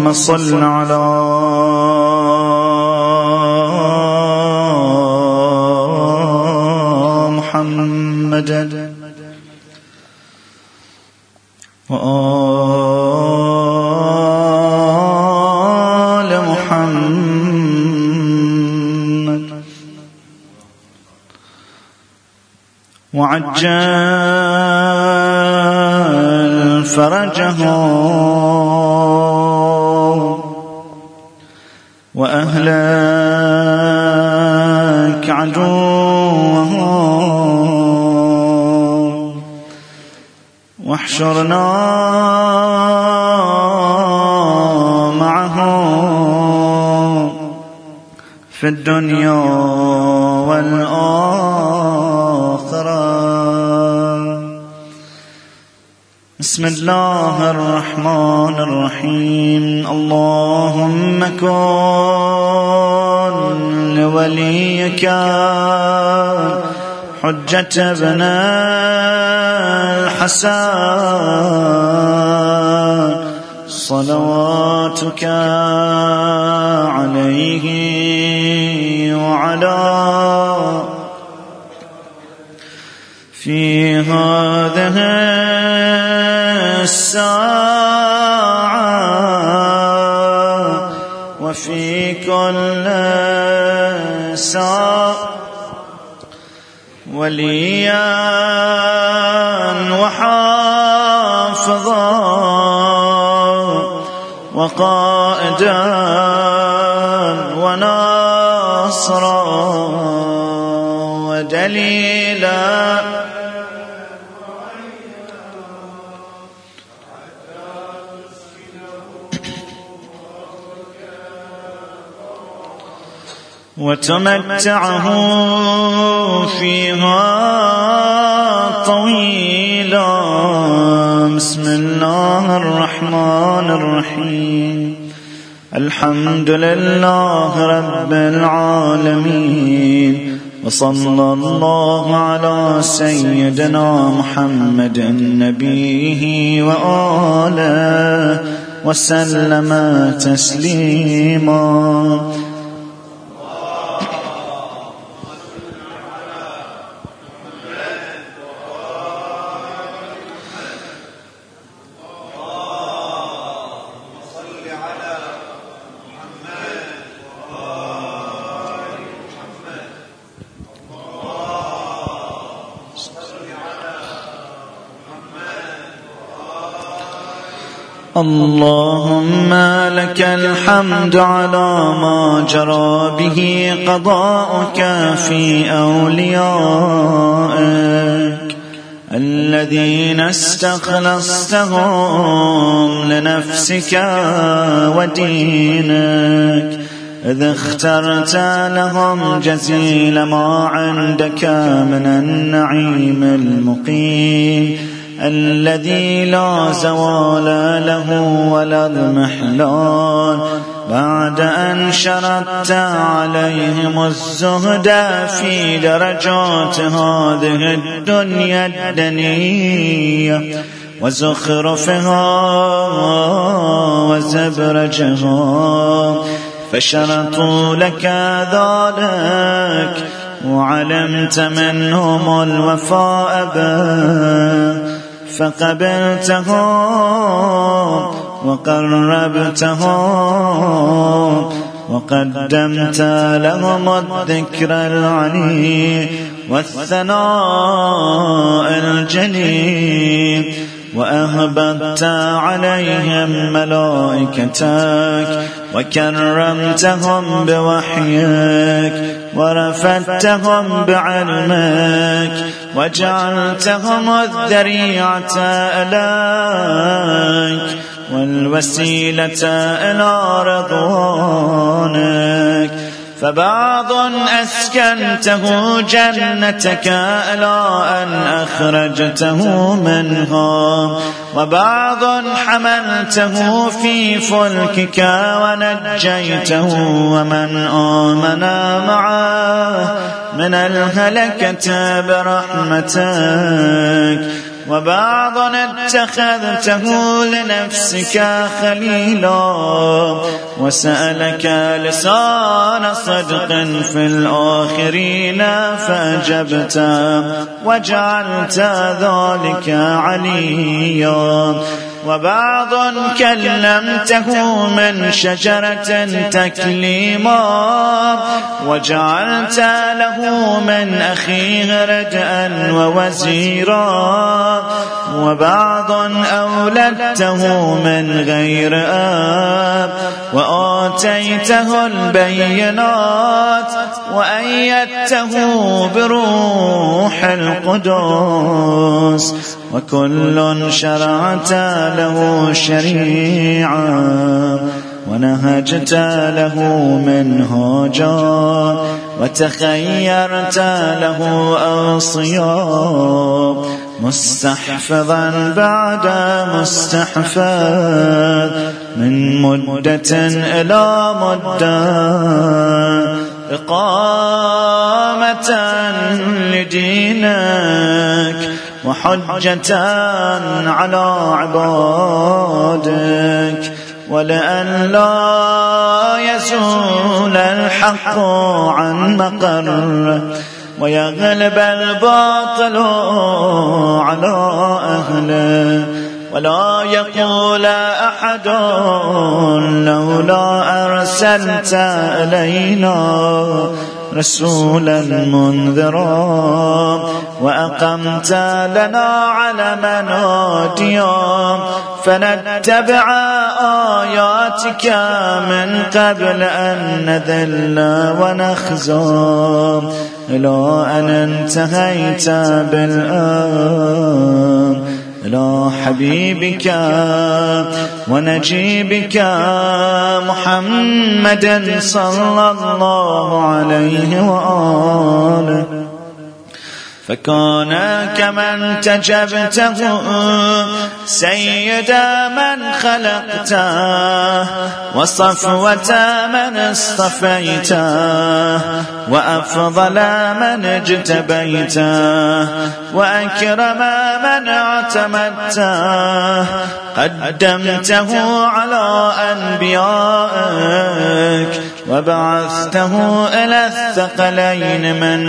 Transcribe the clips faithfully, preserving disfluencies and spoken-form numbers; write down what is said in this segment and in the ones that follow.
اللهم صل على محمد وآل محمد وعجل فرجهم وأهلك عدوهم واحشرنا معهم في الدنيا والآخرة. بسم الله الرحمن الرحيم. اللهم كن لوليك حجة ابن الحسن صلواتك عليه وعلى في هذه الساعة وفي كل ساعة وليا وحافظا وقائدا وناصرا ودليلا وتمتعه فيها طويلا. بسم الله الرحمن الرحيم. الحمد لله رب العالمين وصلى الله على سيدنا محمد نبيه وآله وسلم تسليما. اللهم لك الحمد على ما جرى به قضاؤك في أوليائك الذين استخلصتهم لنفسك ودينك، إذ اخترت لهم جزيل ما عندك من النعيم المقيم الذي لا زوال له ولا اضمحلال، بعد أن شرطت عليهم الزهد في درجات هذه الدنيا الدنية وزخرفها وزبرجها، فشرطوا لك ذلك وعلمت منهم الوفاء به فقبلتهم وقربتهم وقدمت لهم الذكر العلي والثناء الجليل، وأهبطت عليهم ملائكتك وكرمتهم بوحيك ورفدتهم بعلمك وجعلتهم الذريعة إليك والوسيلة إلى رضوانك، فبعض أسكنته جنتك إلى أن أخرجته منها، وبعض حملته في فلكك ونجيته ومن آمن معه من الهلكة برحمتك، وبعض اتخذته لنفسك خليلا وسألك لسان صدق في الآخرين فأجبت وجعلت ذلك عليا وبعض كلمته من شجرة تكليما وجعلت له من أخيه ردءا ووزيرا وبعض أولدته من غير آب وآتيته البينات وأيدته بروح القدس وكل شرعت له شريعة ونهجت له منهاجا وتخيرت له أوصيا مستحفظا بعد مستحفظ من مدة إلى مدة إقامة لدينك وحجة على عبادك ولأن لا يزول الحق عن مقره ويغلب الباطل على أهله ولا يقول أحد لولا أرسلت إلينا رسولا منذرا وأقمت لنا علما هاديا فنتبع آياتك من قبل أن نذل ونخزى إلى أن انتهيت بالأمر إلى حبيبك ونجيبك محمد صلى الله عليه وآله فكان كمن تجبته سيد من خلقته وصفوة من اصطفيته وأفضل من اجتبيته وأكرم من اعتمدته قدمته على أنبيائك وبعثته إلى الثقلين من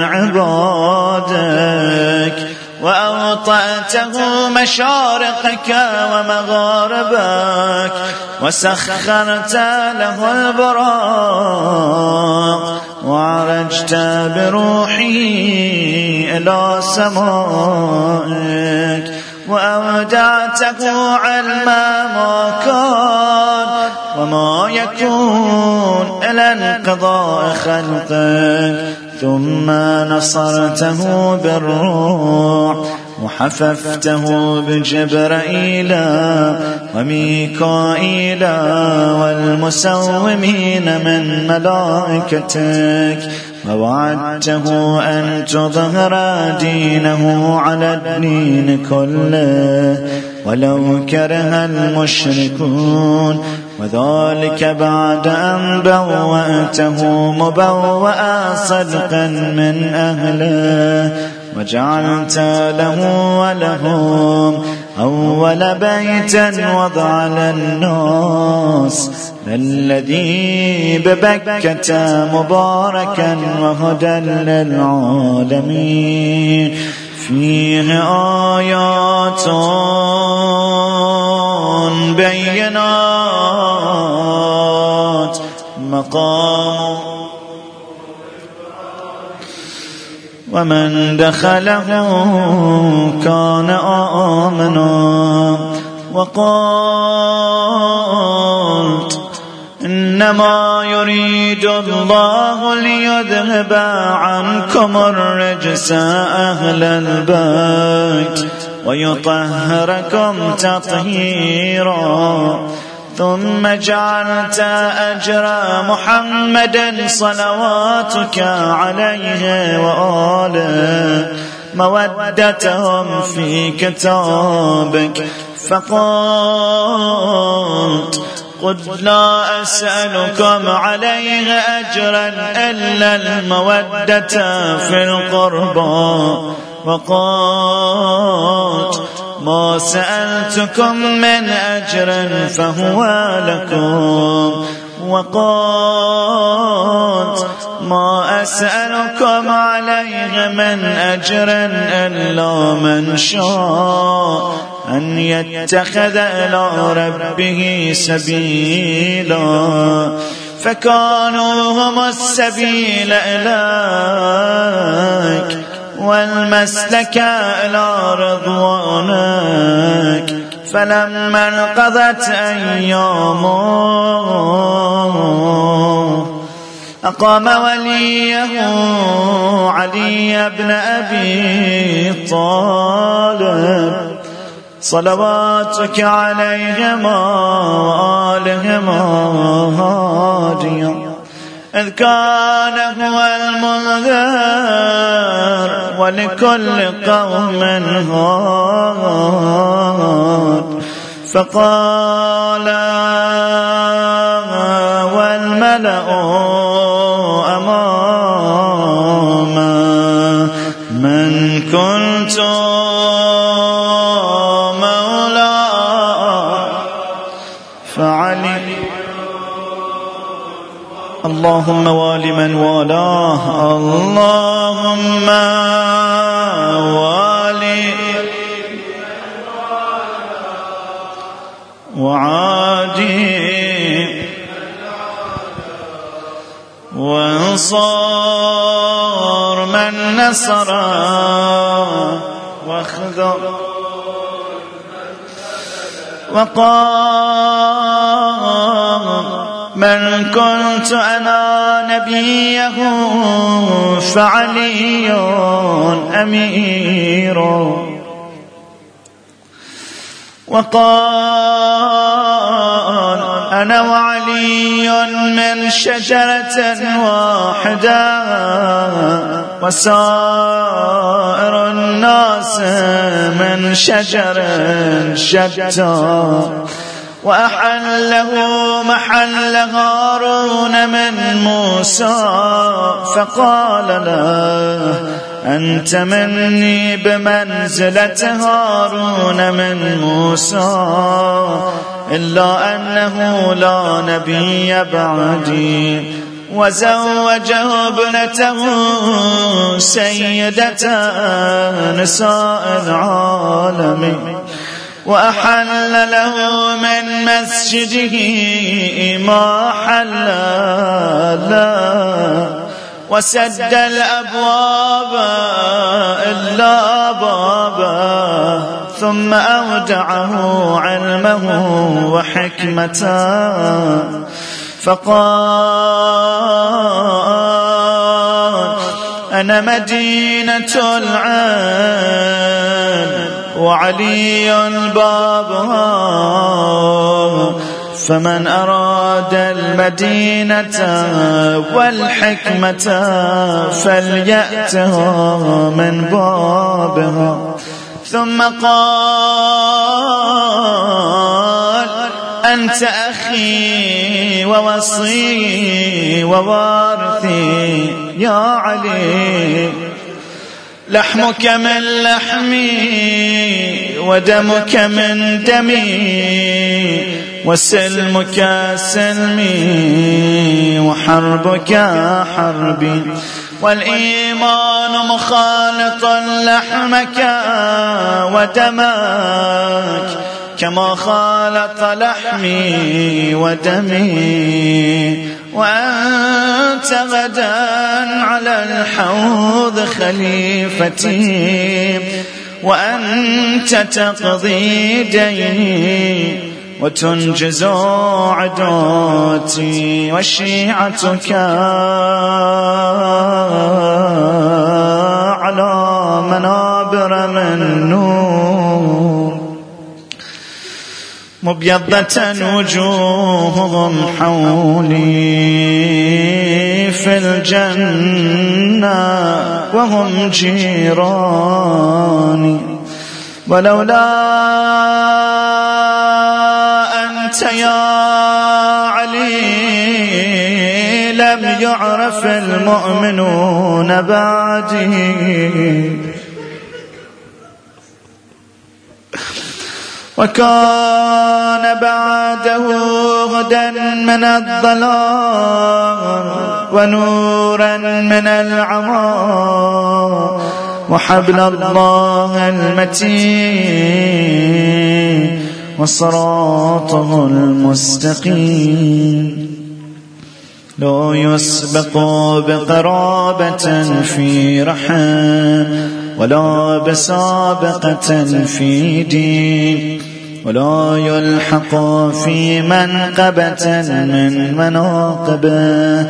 عبادك وأوطأته مشارقك ومغاربك وسخرت له البراق وعرجت بروحه إلى سمائك وأودعته علم ما كان وما يكون إلى انقضاء خلقك ثم نصرته بالروح وحففته بجبرائيل وميكائيل والمسومين من ملائكتك ووعدته أن تظهر دينه على الدين كله ولو كره المشركون وذلك بعد أن بوأته مبوأ صدق من أهله وجعلت له ولهم أول بيت وضع للناس الذي ببكة مباركا وهدى للعالمين فيه آيات بينات مقام ومن دخله كان آمنا وقالت إنما يريد الله ليذهب عنكم الرجس أهل البيت ويطهركم تطهيرا ثم جعلت أجر محمد صلواتك عليه وآله مودتهم في كتابك فقلت قد لا أسألكم عليه أجرا إلا المودة في القربى وقلت ما سألتكم من أجر فهو لكم وقلت ما أسألكم عليه من أجر إلا من شاء أن يتخذ إلى ربه سبيلا فكانوا هم السبيل إليك والمسلك إلى رضوانك فلما انقضت أيامه أقام وليه علي بن أبي طالب صلواتك عليهما وآلهما هاديا إذ كان هو المنذر ولكل قوم هاد فقال والملأ أماما من كنت مولاه فعلي اللهم وال من والاه اللهم والي وعادي وانصر من نصر واخذل وقام من كنت أنا نبيه فعلي أمير وقال أنا وعلي من شجرة واحدة وسائر الناس من شجر شتى وأحله محل هارون من موسى فقال له أنت مني بمنزلة هارون من موسى إلا أنه لا نبي بعدي وزوجه ابنته سيدة نساء العالمين وأحل له من مسجده ما حل له وسد الأبواب إلا بابه ثم أودعه علمه وحكمته فقال أنا مدينة العلم وعلي بابها فمن أراد المدينة والحكمة فليأتها من بابها ثم قال أنت أخي ووصي ووارثي يا علي لحمك من لحمي ودمك من دمي وسلمك سلمي وحربك حربي والإيمان مخالط لحمك ودمك كما خالط لحمي ودمي وأنت غدا على الحوض خليفتي وأنت تقضي ديني وتنجز عدوتي وشيعتك على منابر من نور مبيضة وجوههم حولي في الجنة وهم جيراني ولولا أنت يا علي لم يعرف المؤمنون بعدي وكان بعده هدى من الضلال ونورا من العمى وحبل الله المتين وصراطه المستقيم لا يسبق بقرابة في رحم ولا بسابقة في دين ولا يلحق في منقبة من مناقبه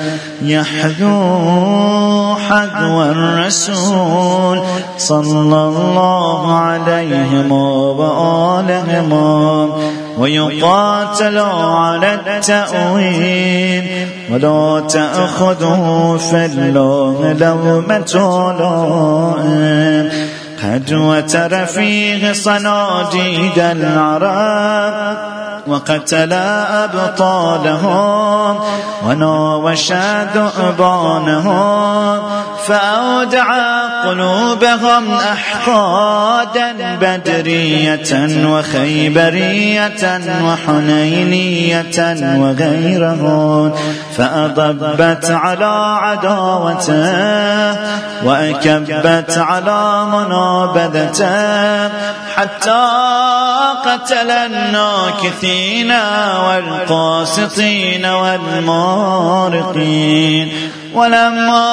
يحذو حذو الرسول صلى الله عليه وآله ويقاتل على التأويل ولا تأخذه في الله لومة لائم قد وتر فيه صناديد العرب وقتل أبطالهم وناوش ذؤبانهم فأودع قلوبهم أحقادا بدرية وخيبرية وحنينية وغيرهم فأضبت على عداوته وأكبت على منابذته حتى قتل الناكثين والقاسطين والمارقين ولما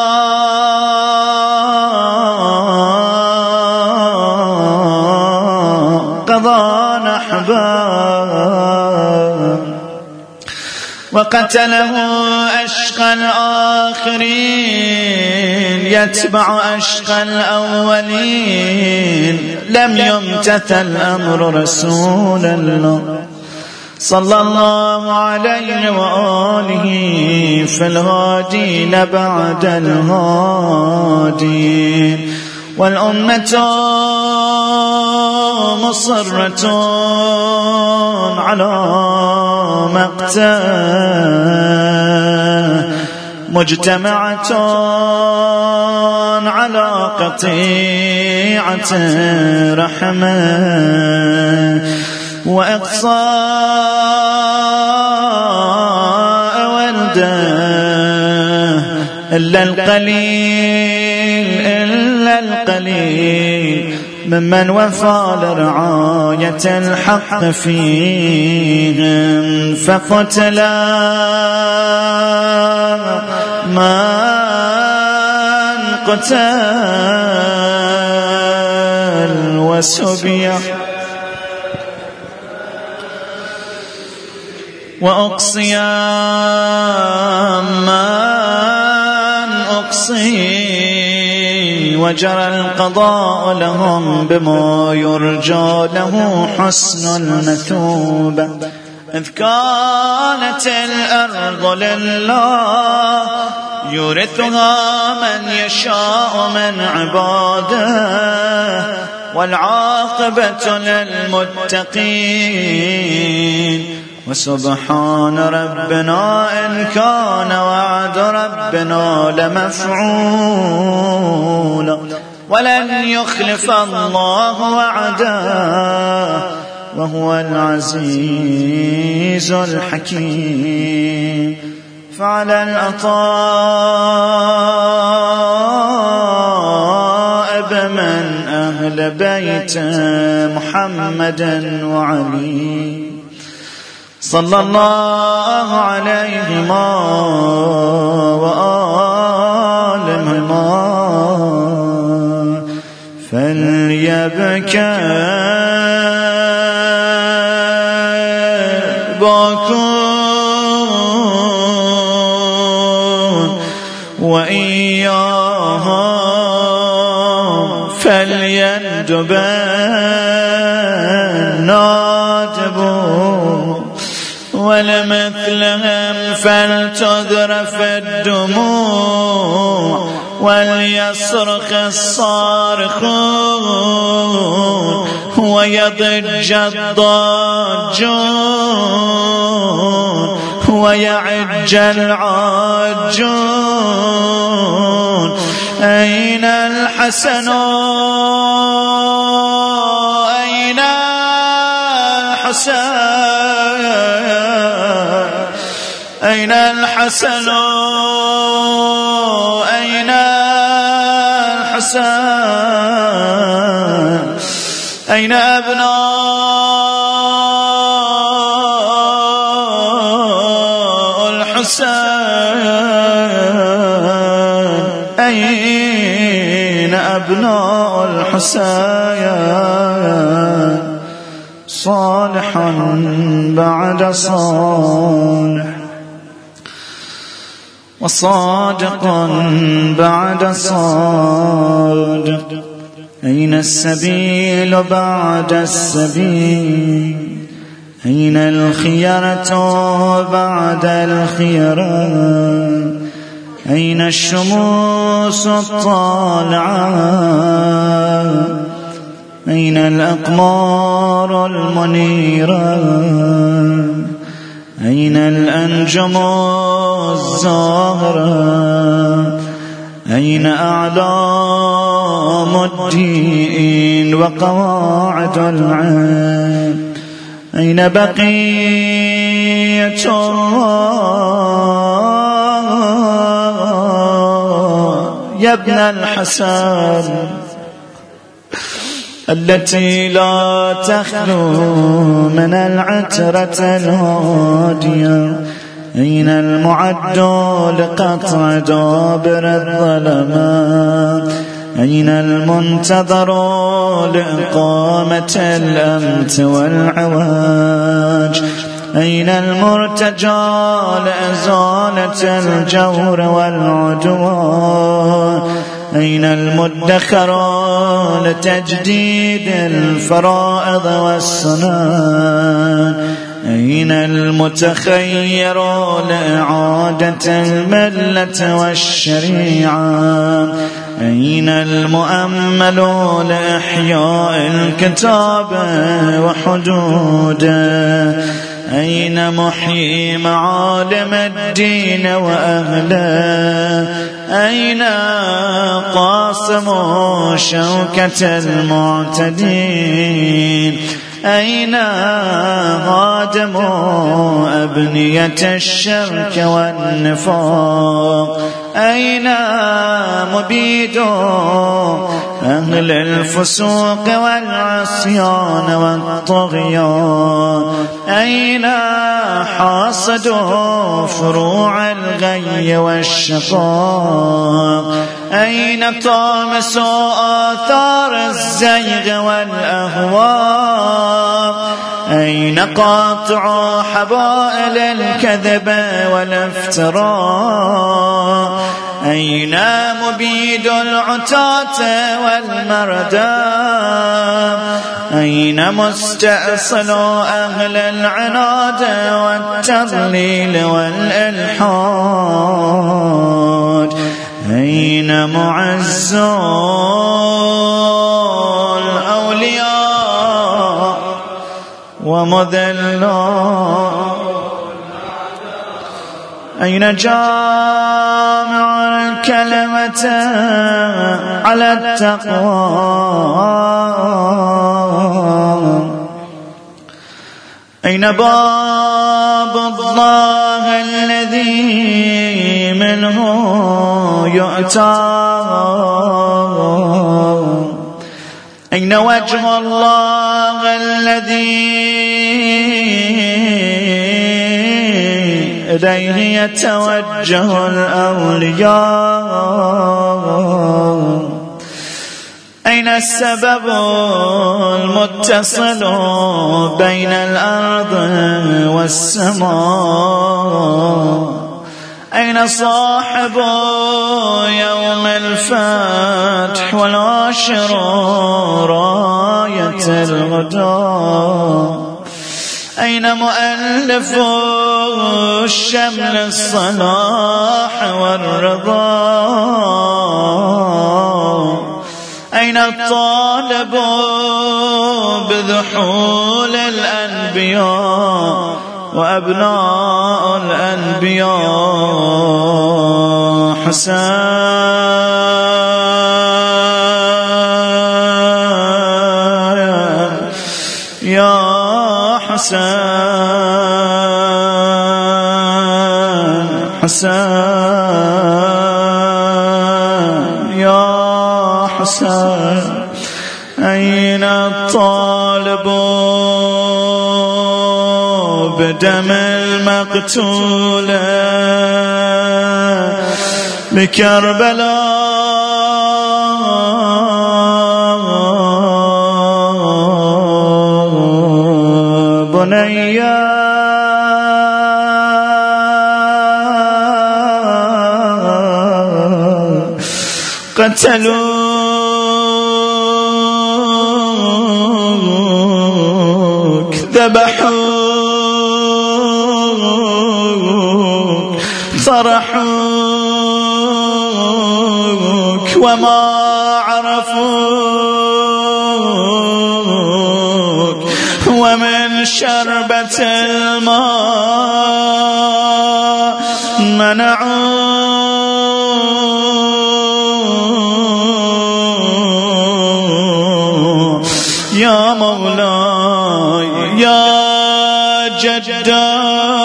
قضى نحبه وقتله أشقى الآخرين يتبع أشقى الأولين لم يمتثل أمر رسول الله صلى الله عليه وآله في الهادين بعد الهادين والأمة مصرة على مقته مجتمعة على قطيعة رحمة وإقصاء ولده إلا القليل إلا القليل ممن وفى لرعاية الحق فيهم فقتل من قتل وسبي وأقصي من أقصي وجرى القضاء لهم بما يرجى له حسن المثوبة إذ كانت الأرض لله يورثها من يشاء من عباده والعاقبة للمتقين وسبحان ربنا إن كان وعد ربنا لمفعولا ولن يخلف الله وعده وهو العزيز الحكيم فعلى الأطاء بمن أهل بيت محمد وعلي صلى الله عليهما وآلهما فليبكى باكون وإياها فليندب النادبون ولمثلهم فلتذرف الدموع وليصرخ الصارخون ويضج الضاجون ويعج العاجون أين الحسن أين الحسين أين الحسن أين الحسين أين أبناء الحسين أين أبناء الحسين صالحا بعد صالح وصادقا بعد صادق أين السبيل بعد السبيل أين الخيرة بعد الخيرة أين الشموس الطالعة أين الأقمار المنيرة أين الأنجم الزاهرة أين أعلام الدين وقواعد العلم أين بقية الله يا ابن الحسن التي لا تخلو من العترة الهادية أين المعد لقطع دابر الظلمات أين المنتظر لإقامة الأمت والعواج أين المرتجى لإزالة الجور والعدوان أين المدخر لتجديد الفرائض والسنن أين المتخير لإعادة الملة والشريعة أين المؤمل لإحياء الكتاب وحدوده أين محيي معالم الدين وأهله أين قاسم شوكة المعتدين أين هادم أبنية الشرك والنفاق أين مبيد أهل الفسوق والعصيان والطغيان أين حاصد فروع الغي والشقاق أين طامس آثار الزيغ والأهواء أين قاطع حبائل الكذب والافتراء أين مبيد العتاة والمردى أين مستأصل أهل العناد والتضليل والإلحاد أين معز الأولياء ومذلات أين جامع الكلمة على التقوى أين باب الله الذي منه يؤتى أين وجه الله الذي إليه يتوجه الأولياء أين السبب المتصل بين الأرض والسماء أين صاحب يوم الفتح والعشر راية الغداء أين مؤلف الشمل الصلاح والرضا أين الطالب بذحول الأنبياء وأبناء الأنبياء حسين يا حسين حسين يا حسين أين الطالب بدم المقتول بكربلاء بنيا قتلوك ذبحوك صرحوك وما عرفوك ومن شربة الماء منعوك يا مولاي يا جدا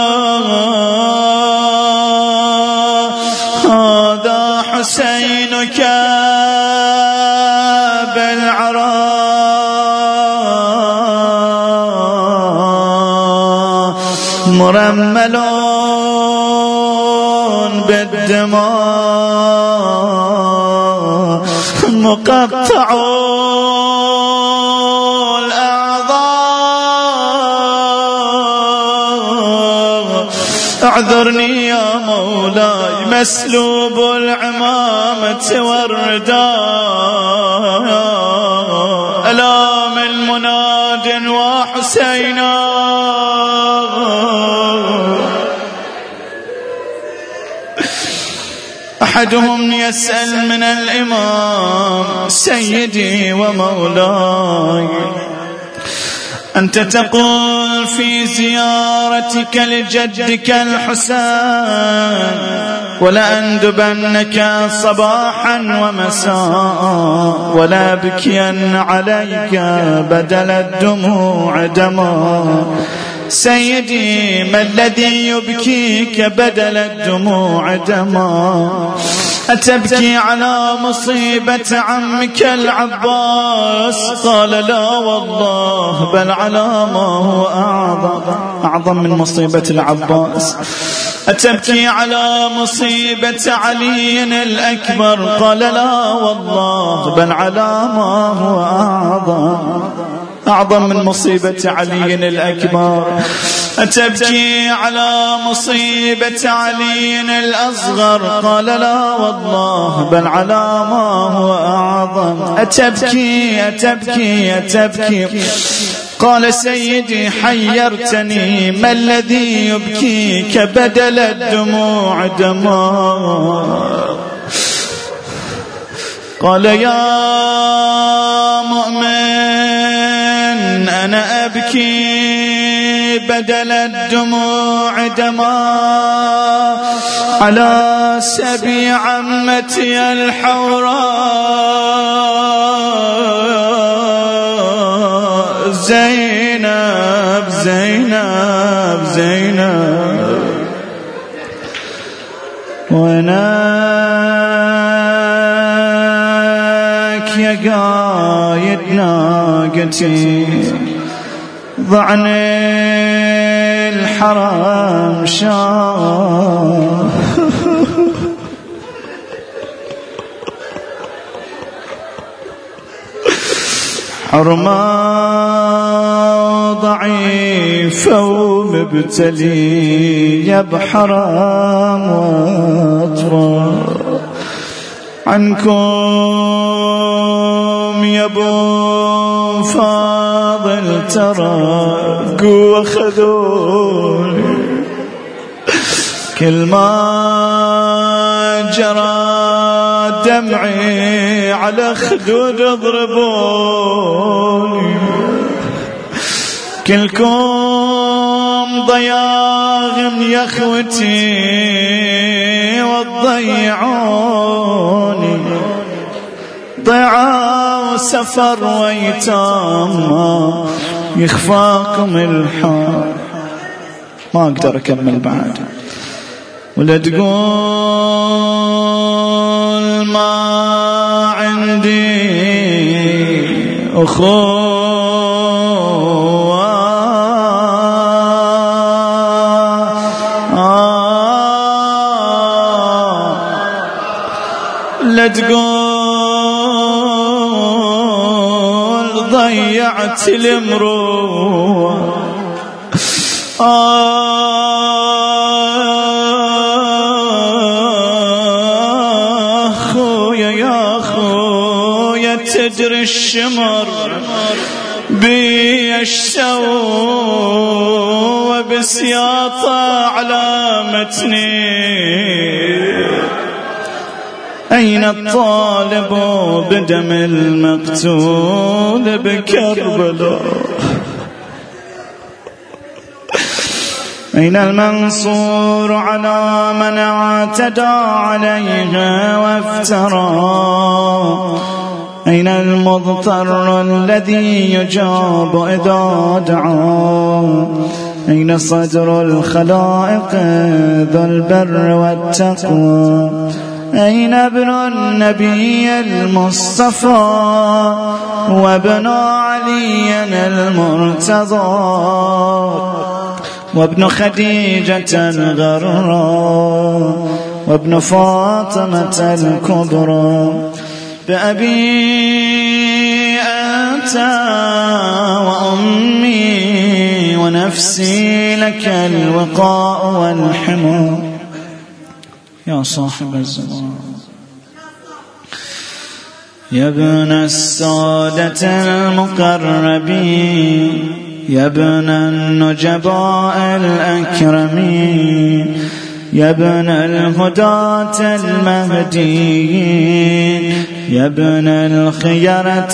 هذا حسينك بالعراء مرمل بالدماء مقطع اعذرني يا مولاي مسلوب العمامة والرداء ألا من مناد وحسينا أحدهم يسأل من الإمام سيدي ومولاي أنت تقول في زيارتك لجدك الحسين ولأندبنك صباحا ومساء ولا بكين عليك بدل الدموع دما سيدي ما الذي يبكيك بدل الدموع دما أتبكي على مصيبة عمك العباس قال لا والله بل على ما هو أعظم أعظم من مصيبة العباس أتبكي على مصيبة علي الأكبر قال لا والله بل على ما هو أعظم أعظم من مصيبة علي الأكبر أتبكي على مصيبة علي الأصغر قال لا والله بل على ما هو أعظم أتبكي أتبكي أتبكي قال سيدي حيرتني ما الذي يبكيك بدل الدموع دماء قال يا مؤمن أنا أبكي بدل الدموع دماء على سبي عمتي الحوراء زينب زينب زينب وينك يا قايد ناقتي ضعني الحرم شاه حرمة ضعيفة ومبتلية بحرام واترى عنكم يا ابو فاضل ترى قوة خذوني كل ما جرى دمعي على خدود اضربوني كلكم ضياغم يا اخوتي وتضيعوني ضيعوا سفر ويتام يخفاكم الحال ما اقدر اكمل بعد ولا تقول ما عندي أخوة لا تقول ضيعت المروة أخويا يا أخويا تدري الشمر بي الشو بسياطة على متني أين الطالب بدم المقتول بكربلاء أين المنصور على من اعتدى عليه وافترى أين المضطر الذي يجاب إذا دعا أين صدر الخلائق ذو البر والتقوى أين ابن النبي المصطفى وابن علي المرتضى وابن خديجة الغراء وابن فاطمة الكبرى بأبي أنت وأمي ونفسي لك الوقاء والحمى يا صاحب الزمان يا ابن السادة المقربين يا ابن النجباء الأكرمين يا ابن الهداة المهديين يا ابن الخيرة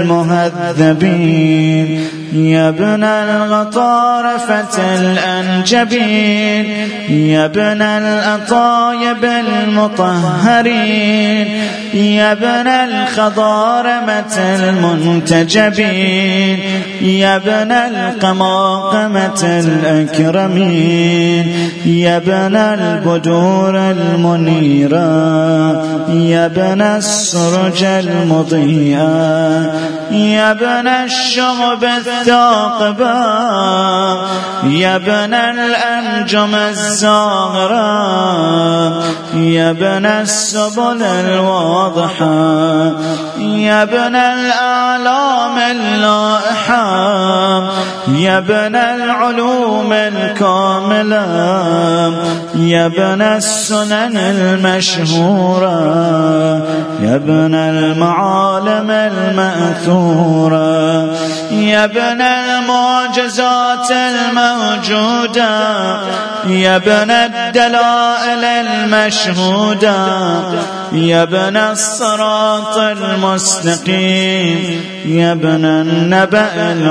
المهذبين يا ابن الغطارفة الأنجبين يا ابن الأطايب المطهرين يا ابن الخضارمة المنتجبين يا ابن القماقمة الأكرمين يا ابن البدور المنيرة يا ابن السرج المضيئة يا ابن الشغب الثاقبة يا ابن الأنجم الزاهرة يا ابن السبل الواضحة يا ابن الأعلام اللائحة يا ابن العلوم الكاملة يا ابن السنن المشهورة يا ابن المعالم المأثورة يا ابن المعجزات الموجودة يا ابن الدلائل المشهودة يا ابن الصراط المستقيم يا ابن النبأ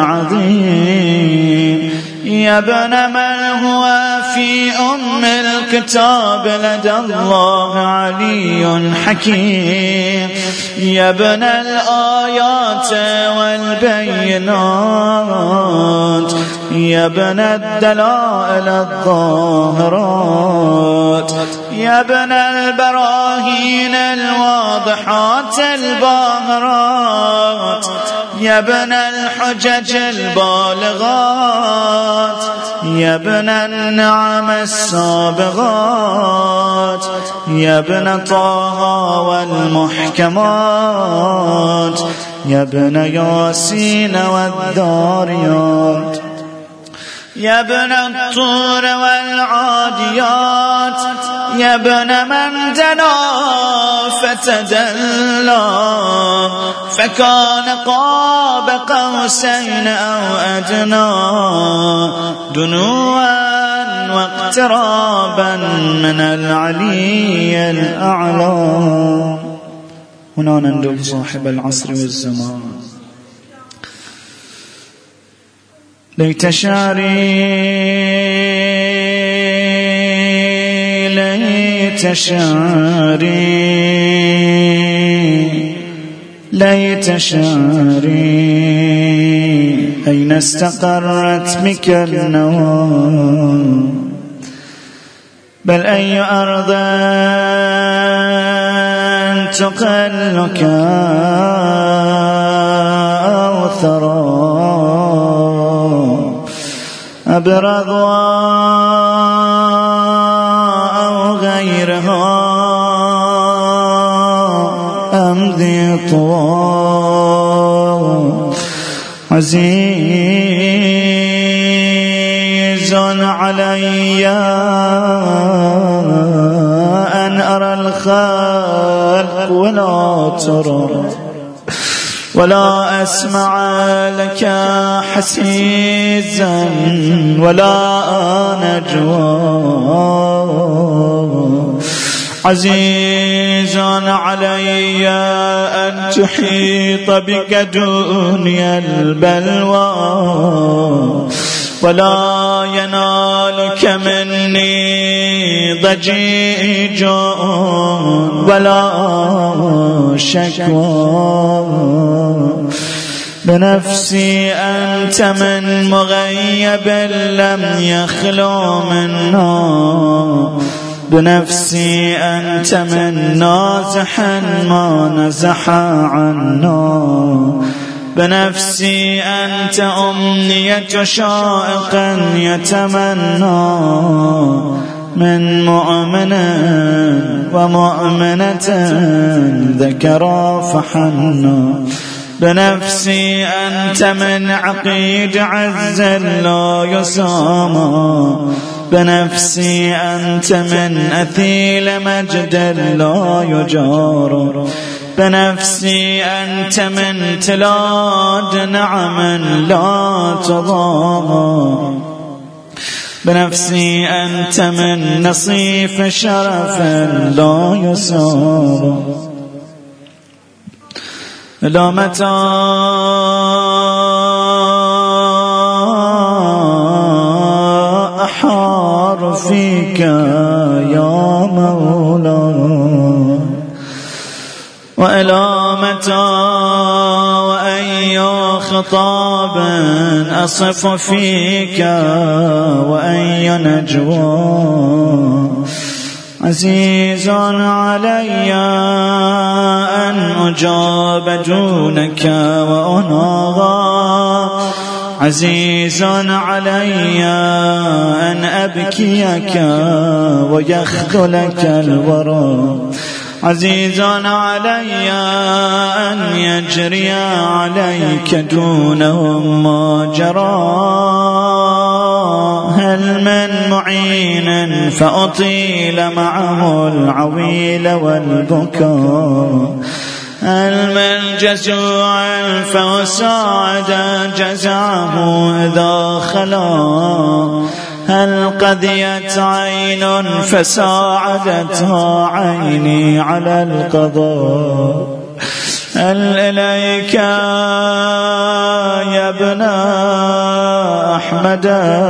العظيم يا ابن من هو في أم الكتاب لدى الله علي حكيم يا ابن الآيات والبينات يا ابن الدلائل الظاهرات يا ابن البراهين الواضحات الباهرات يا ابن الحجج البالغات يا ابن النعم السابغات يا ابن طه والمحكمات يا ابن ياسين والذاريات يا ابن الطور والعاديات يا ابن من دنا فتدلى فكان قاب قوسين أو أدنى دنوا واقترابا من العلي الأعلى. هنا نندب صاحب العصر والزمان. ليت شعري ليت شعري ليت شعري أين استقرت بك النوى بل أي أرض تقلك أو ثرى أبرضوا أو غيرها أم ذي طوى عزيز علي أن أرى الخلق ولا ترى ولا أسمع لك حسيزا ولا نجوى عزيز علي أن تحيط بك دنيا البلوى ولا ينالك مني ضجيج ولا شكوى بنفسي أنت من مغيب لم يخلو منا بنفسي أنت من نازح ما نزح عنا بنفسي أنت أمنية شائق يتمنى من مؤمن ومؤمنة ذكرا فحنا بنفسي أنت من عقيد عز لا يسامى بنفسي أنت من أثيل مجد لا يجار بنفسي أنت من تلاد نعم لا تضام بنفسي أنت من نصيف شرف لا يسار لا متى أحار فيك يا مولاي وإلى متى وأي خطاب أصف فيك وأي نجوى عزيز علي أن أجاب دونك وأناغى عزيز علي أن أبكيك ويخذلك الورى عزيز علي أن يجري عليك دونهم ما جرى هل من معين فأطيل معه العويل والبكاء هل من جزوع فأساعد جزعه إذا خلا هل قضيت عين فساعدتها عيني على القضاء هل إليك يا ابن أحمد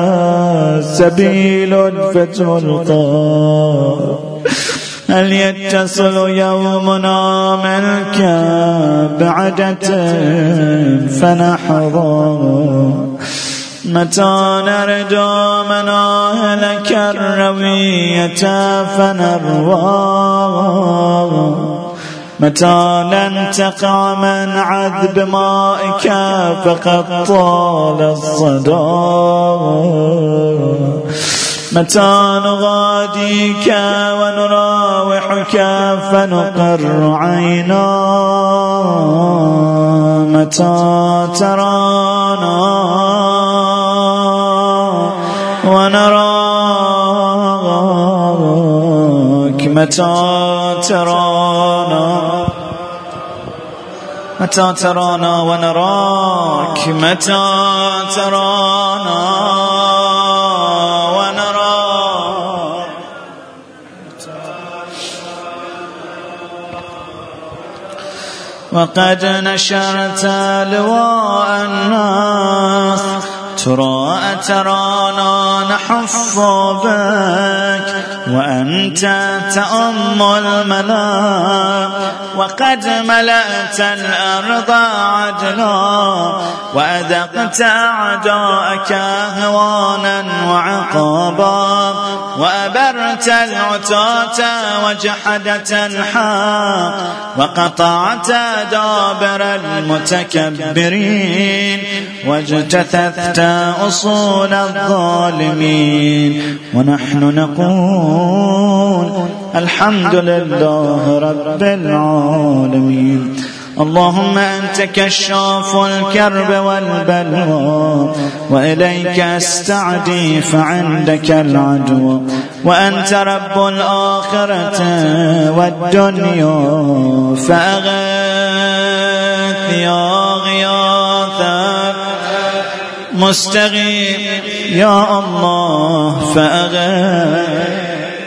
سبيل فتلقى هل يتصل يومنا منك بعدة فنحظى متى نرجو مناهلك الروية فنروى متى لن تقع من عذب مائك فقد طال الصدى متى نغاديك ونراوحك فنقر عينا متى ترانا ونراك متى ترانا متى ترانا ونراك متى ترانا ونراك وقد نشرت لواء الناس ترى أترانا نحف بك وأنت تأم الملا، وقد ملأت الأرض عدلا وأذقت أعداءك هوانا وعقابا، وأبرت العتاة وجحدت الحق، وقطعت دابر المتكبرين، واجتثثت أصول الظالمين. ونحن نقول الحمد لله رب العالمين. اللهم أنت كشاف الكرب والبلوى، وإليك أستعدي فعندك العدوى، وأنت رب الآخرة والدنيا، فأغث يا غياث مستغيث يا الله، فأغث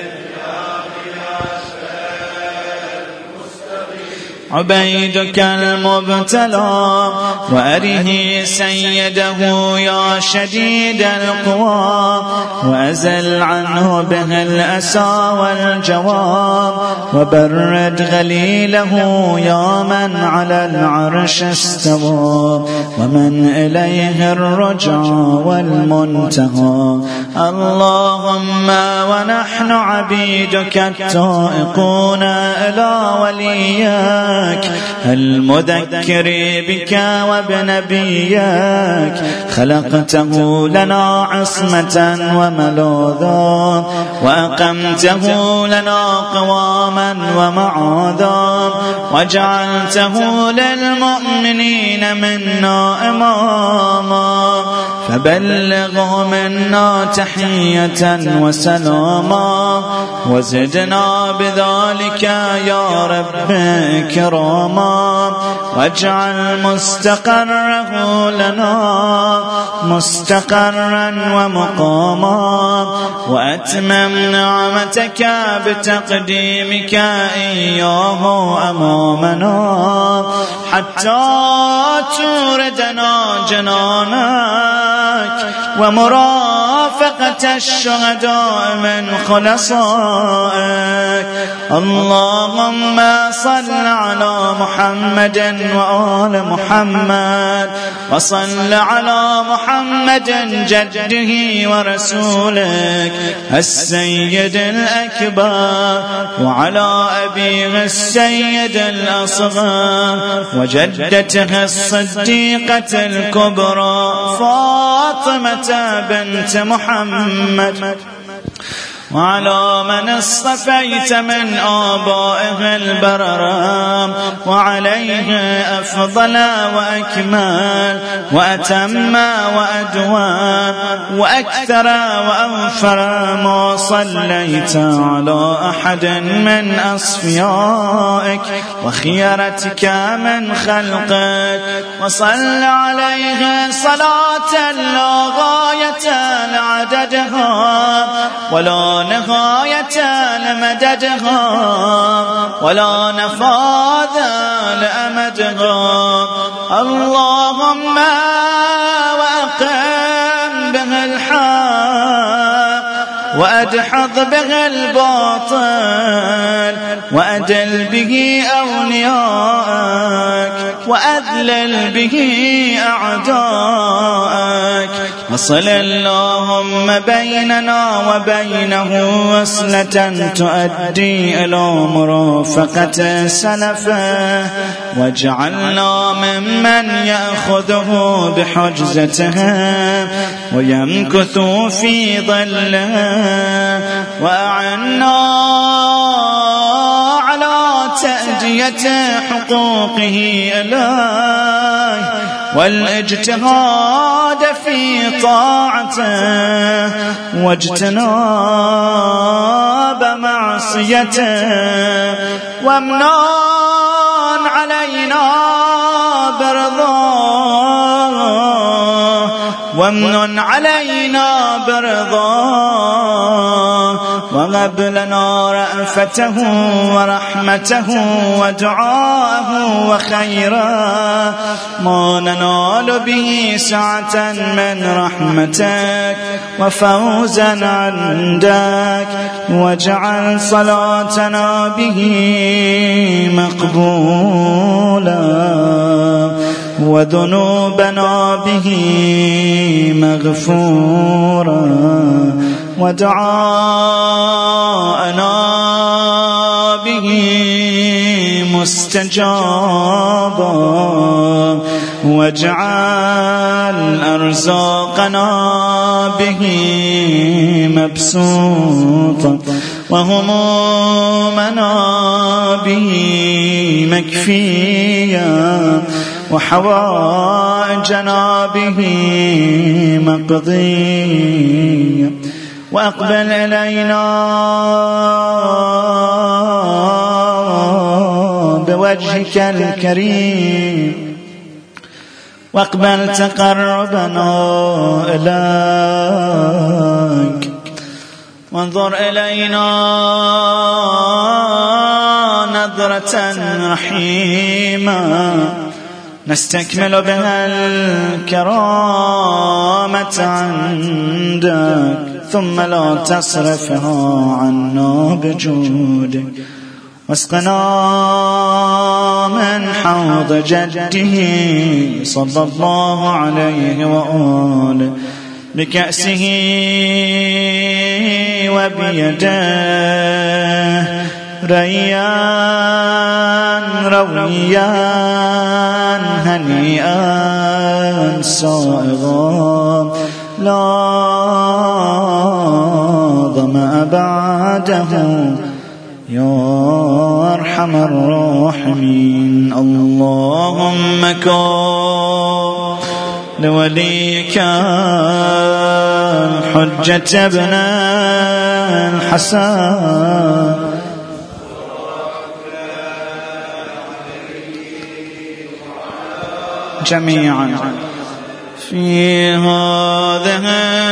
عبيدك المبتلى، وأره سيده يا شديد القوى، وأزل عنه به الأسى والجواب، وبرد غليله يا من على العرش استوى، ومن إليه الرجع والمنتهى. اللهم ونحن عبيدك التائقون إلى وليك المذكر بك وبنبيك، خلقته لنا عصمة وملاذا، وأقمته لنا قواما ومعاذا، وجعلته للمؤمنين منا إماما، فبلغه منا تحية وسلاما، وزدنا بذلك يا رب كراما، واجعل مستقره لنا مستقرا ومقاما، وأتمم نعمتك بتقديمك إياه أمامنا، حتى توردنا جنانك ومرافقة الشهداء من خلصائك. اللهم صل على محمد وآل محمد، وصل على محمد جده ورسولك السيد الأكبر، وعلى أبيه السيد الأصغر، وجدته الصديقة الكبرى فاطمة بنت محمد، وعلى من اصطفيت من آبائه البررام، وعليه أفضل وأكمل وأتم وأدوم وأكثر وأوفر ما صليت على أحد من أصفيائك وخيرتك من خلقك، وصل عليه صلاة لا غاية لعددها ولا نهاية لمددها ولا نفاذ لأمدها. اللهم وأقم به الحق، وأدحض به الباطل، وأدل به أولياءك، وأذلل به أعداءك، وصل اللهم بيننا وبينه وصلة تؤدي إلى مرافقة سلفه، واجعلنا ممن يأخذه بحجزته ويمكث في ظله، وأعنا على تأدية حقوقه إليه والاجتهاد في طاعته، واجتناب معصيته، وامنان علينا برضاه، وامنن علينا برضاه، وهب لنا رأفته ورحمته ودعاءه وخيرا ما ننال به سعة من رحمتك وفوزا عندك، واجعل صلاتنا به مقبولا وذنوبنا به مغفورا ودعاءنا به مستجابا، واجعل أرزاقنا به مبسوطا وهمومنا به مكفيا وحوائجنا به مقضيا، وأقبل إلينا بوجهك الكريم، واقبل تقربنا إليك، وانظر إلينا نظرة رحيمة نستكمل بها الكرامة عندك، ثم لا تصرفها عنا بجودك، واسقنا من حوض جده صلى الله عليه وآله بكأسه وبيده ريان رويان هنيئا سائغا لا ظمأ بعده يا أرحم الراحمين. اللهم كن لوليك الحجة ابن الحسن جميعا في هذه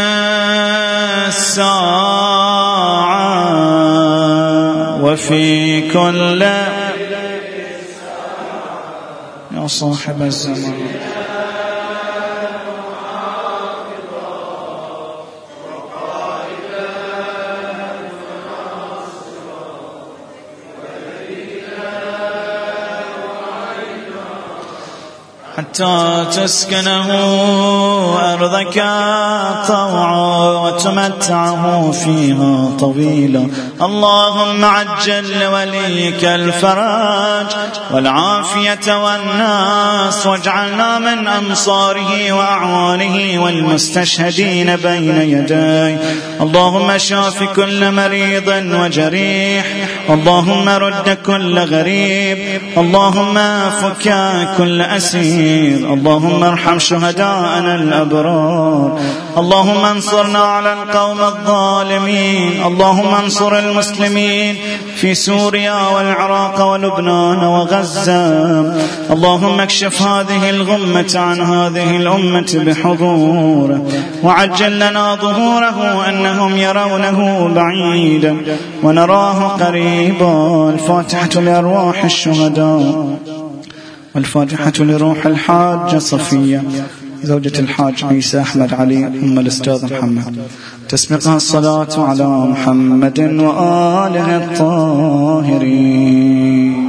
الساعة وفي كل يا صاحب الزمان حتى تسكنه أرضك طوعا وتمتعه فيها طويلا. اللهم عجل لوليك الفرج والعافية والناس، واجعلنا من أنصاره وأعوانه والمستشهدين بين يديه. اللهم شاف كل مريض وجريح، اللهم رد كل غريب، اللهم فك كل أسير، اللهم ارحم شهداءنا الأبرار، اللهم انصرنا على القوم الظالمين، اللهم انصر المسلمين في سوريا والعراق ولبنان وغزة، اللهم اكشف هذه الغمة عن هذه الأمة بحضوره، وعجل لنا ظهوره أنهم يرونه بعيدا ونراه قريبا. الفاتحة لأرواح الشهداء، والفاتحة لروح الحاج صفية زوجة الحاج عيسى أحمد علي أم الأستاذ محمد. تسبقها الصلاة على محمد وآله الطاهرين.